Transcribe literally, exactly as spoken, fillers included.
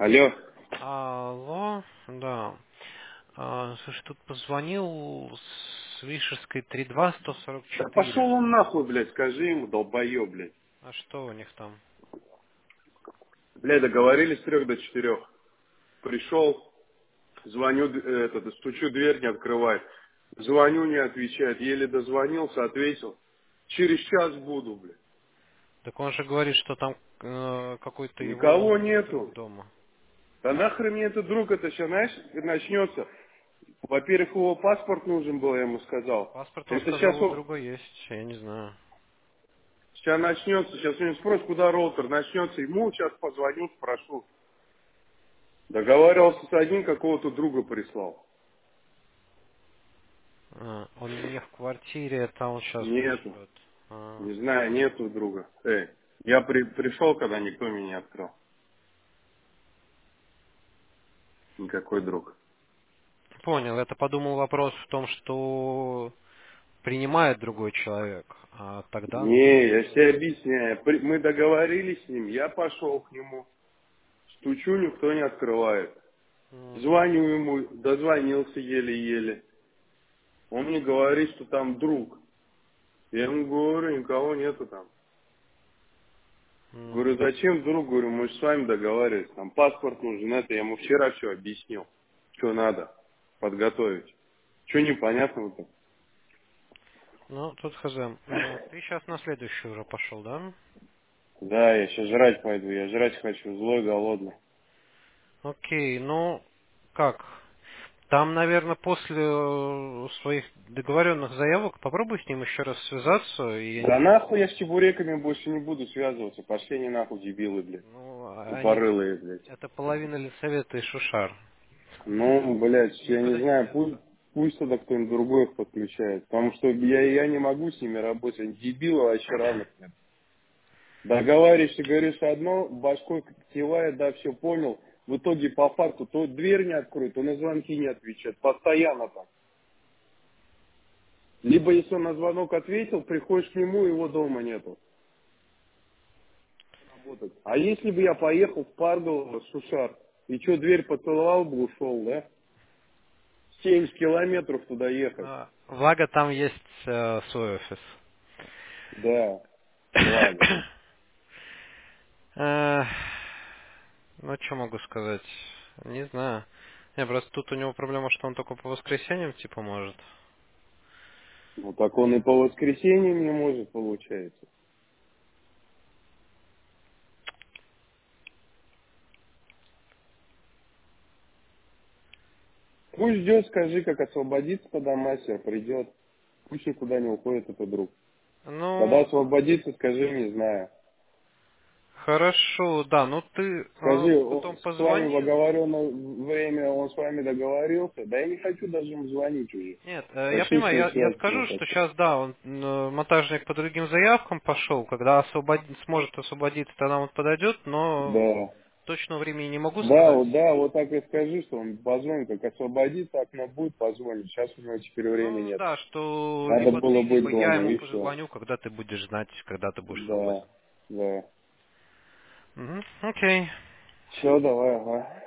Алло. Алло, да. А, слушай, тут позвонил с Вишерской три два сто сорок Да пошел четыре. он нахуй, блядь, скажи ему, долбоеб, блядь. А что у них там? Блядь, договорились с трех до четырех. Пришел, звоню, д- э, этот, стучу, дверь не открывает. Звоню, не отвечает. Еле дозвонился, ответил. Через час буду, блядь. Так он же говорит, что там э, какой-то Никого его нету. друг дома. Да нахрен мне этот друг, это сейчас, знаешь, начнется. Во-первых, его паспорт нужен был, я ему сказал. Паспорт, он Это сказал, сейчас у он, друга есть, я не знаю. сейчас начнется, сейчас у него спросит, куда роутер начнется. Ему сейчас позвоню, спрошу. Договаривался с одним, какого-то друга прислал. А, он не в квартире, там он сейчас Нету. пришлет. А, Не знаю, нету друга. Эй, я при- пришел, когда никто меня не открыл. Никакой друг. понял, это подумал вопрос в том, что принимает другой человек, а тогда Не, я нужно... тебе объясняю. При- Мы договорились с ним, я пошел к нему. Стучу, никто не открывает. Мгм. Звоню ему, дозвонился еле-еле. Он мне говорит, что там друг. Я ему говорю, никого нету там. Говорю, Мгм. зачем друг? Говорю, мы же с вами договаривались. Там паспорт нужен, это я ему вчера все объяснил. Что надо подготовить. Что непонятного-то? Ну, тут хз. Э, Ты сейчас на следующий уже пошел, да? Да, я сейчас жрать пойду. Я жрать хочу, злой, голодный. Окей, ну, как? Там, наверное, после э, своих договоренных заявок попробуй с ним еще раз связаться. И Да они, нахуй я с чебуреками больше не буду связываться. Пошли они нахуй, дебилы, блядь. ну, они, Тупорылые, блядь. это половина Лисавета и Шушар. Ну, блядь, я не Никуда не знаю, пусть, денутся. пусть тогда кто-нибудь другой их подключает. Потому что я, я не могу с ними работать. Они дебилы вообще равных нет. Договариваешься, говоришь одно, башкой кивает, да, все понял. В итоге по факту то дверь не откроет, то на звонки не отвечает. Постоянно так. Либо если он на звонок ответил, приходишь к нему, его дома нету. Работать. А если бы я поехал в Парголово, Шушар, и что, дверь поцеловал бы, ушел, да? семьдесят километров туда ехать. А, Благо там есть э, свой офис. Да, благо. Э, Ну, что могу сказать? Не знаю. Не, просто тут у него проблема, что он только по воскресеньям, типа, может. Ну так он и по воскресеньям не может, получается. Пусть ждет, скажи, как освободится, когда мастер придет. Пусть никуда не уходит этот друг. Когда Ну, освободится, скажи, не знаю. хорошо, да, ну ты э, Скажи, он потом с вами в позвони. оговоренное время, он с вами договорился? Да я не хочу даже ему звонить уже. Нет, э, я Вообще с понимаю, ним я, я связываться не скажу, что хочу. сейчас, да, он э, монтажник по другим заявкам пошел, когда освободи- сможет освободиться, тогда он подойдет, но Да. точного времени не могу Да, сказать. вот, да, вот так и скажи, что он позвонит, как освободится, окно будет, позвонит. Сейчас у него теперь времени Ну нет. да, что Надо либо было ты, быть либо я дома, ему и все. позвоню, когда ты будешь знать, когда ты будешь Да, свободен. да. Мгм, окей. Все, давай, ага.